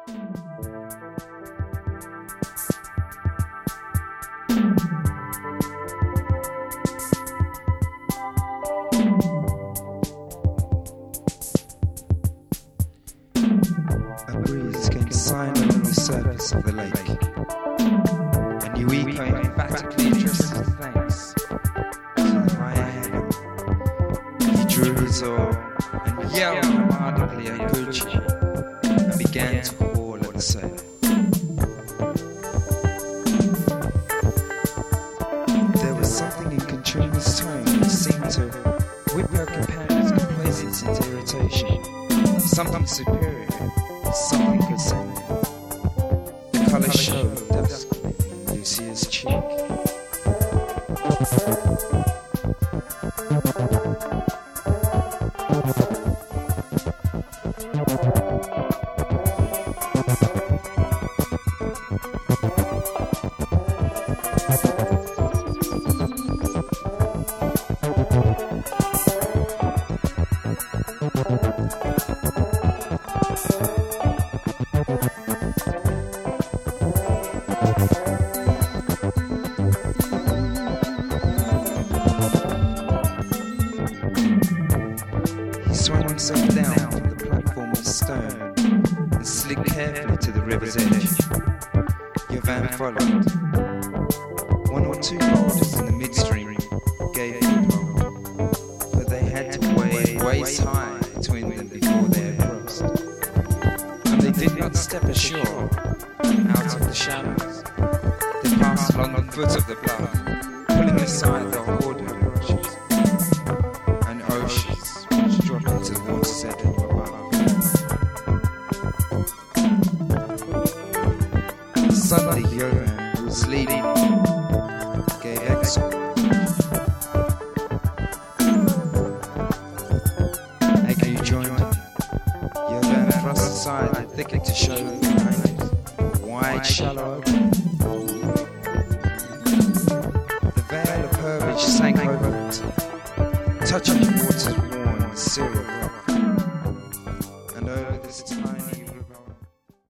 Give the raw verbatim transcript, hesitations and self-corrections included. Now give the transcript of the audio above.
A breeze came sighing along the surface of the lake. A new eco emphatically addressed his thanks to the Ryan. He drew his oar and yelled audibly at Gucci and began to haul at the sail. There was something in Katrina's tone that seemed to whip her companion's complacency into irritation. Something superior, something concerning. The colour showed duskly in Lucia's cheek. Swung himself down from the platform of stone and slid carefully to the river's edge. Yovan followed. One or two boulders in the midstream gave foothold, but they had to wade waist high between them before they had crossed. And they did not step ashore out of the shallows. They passed along the foot of the bluff, pulling aside the horde of rushes and oceans drop into the water's edge above. Suddenly, Yovan, who was leading, gave extra. Hey, can you join me? Yovan thrust aside the thicket to show behind it a wide, shallow opening. The veil of herbage sank over it, touching the water's warm, serious